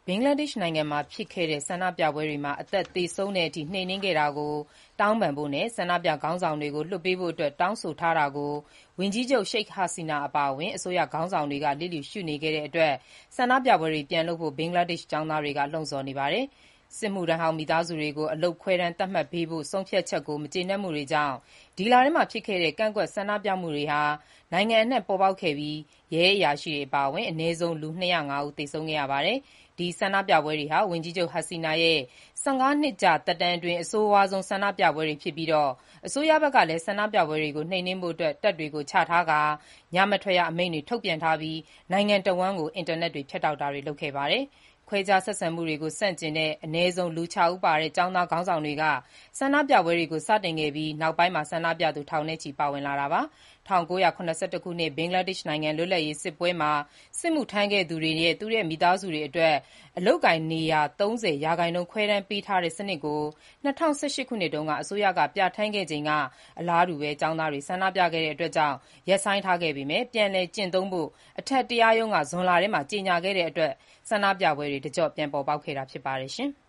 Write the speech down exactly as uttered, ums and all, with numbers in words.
ဘင်္ဂလားဒေ့ရှ်နိုင်ငံမှာဖြစ်ခဲ့တဲ့ဆန္ဒပြပွဲတွေမှာ အသက်သေဆုံးတဲ့အထိ နှိမ်နင်းခဲ့တာကို တောင်းပန်ဖို့နဲ့ ဆန္ဒပြခေါင်းဆောင်တွေကို လွှတ်ပေးဖို့ တောင်းဆိုထားတာကို ဝန်ကြီးချုပ် Sheikh Hasina အပါအဝင် အစိုးရခေါင်းဆောင်တွေက လျစ်လျူရှုနေခဲ့တဲ့အတွက် ဆန္ဒပြပွဲတွေပြန်လုပ်ဖို့ ဘင်္ဂလားဒေ့ရှ်ကျောင်းသားတွေက လှုံ့ဆော်နေပါတယ်။ စစ်မှုထမ်းဟောင်းမိသားစုတွေကို အလုပ်ခွဲတမ်းသတ်မှတ်ပေးဖို့ ဆုံးဖြတ်ချက်ကို မကျေနပ်မှုတွေကြောင့် ဒီလထဲမှာဖြစ်ခဲ့တဲ့ ကန့်ကွက်ဆန္ဒပြမှုတွေဟာ နိုင်ငံအနှံ့ပေါ်ပေါက်ခဲ့ပြီး ရဲအရာရှိတွေအပါအဝင် အနည်းဆုံး လူ ၂၀၅ ဦး သေဆုံးခဲ့ရပါတယ်။ ဒီဆန္ဒပြပွဲတွေဟာ ဝန်ကြီးချုပ် Hasina ရဲ့ ၁၅ နှစ်ကြာသက်တမ်းအတွင်း အဆိုးရွားဆုံးဆန္ဒပြပွဲတွေဖြစ်ပြီး အစိုးရဘက်ကလည်း ဆန္ဒပြပွဲတွေကို နှိမ်နင်းဖို့ တပ်တွေချထားကာ ညမထွက်ရအမိန့်တွေ ထုတ်ပြန်ထားပြီး နိုင်ငံတဝန်း အင်တာနက်တွေ ဖြတ်တောက်တာတွေ လုပ်ခဲ့ပါတယ်။ ခွဲခြားဆက်ဆံမှုတွေကို ဆန့်ကျင်တဲ့ အနည်းဆုံး လူ ၆ ဦးပါတဲ့ ကျောင်းသားခေါင်းဆောင်တွေက ဆန္ဒပြပွဲတွေကို စတင်ခဲ့ပြီး နောက်ပိုင်း ဆန္ဒပြသူ ထောင်နဲ့ချီ ပါဝင်လာတာပါ။ ၁၉၇၁ ခုနှစ် ဘင်္ဂလားဒေ့ရှ်နိုင်ငံ လွတ်လပ်ရေးစစ်ပွဲမှာ စစ်မှုထမ်းခဲ့သူတွေနဲ့ သူတို့ရဲ့ မိသားစုတွေအတွက် အလုပ်အကိုင်နေရာ ၃၀ ရာခိုင်နှုန်း ခွဲတမ်းပေးထားတဲ့စနစ်ကို ၂၀၁၈ ခုနှစ်တုန်းက အစိုးရက ပြဌာန်းခဲ့ချိန်က အလားတူ ကျောင်းသားတွေ ဆန္ဒပြခဲ့တဲ့အတွက်ကြောင့် ရပ်ဆိုင်းထားခဲ့ပေမဲ့ ပြန်လည်ကျင့်သုံးဖို့ အထက်တရားရုံးက ဇွန်လထဲမှာ ကြေညာခဲ့တဲ့အတွက် ဆန္ဒပြပွဲတွေ တကျော့ပြန်ပေါ်ပေါက်ခဲ့တာ ဖြစ်ပါတယ်။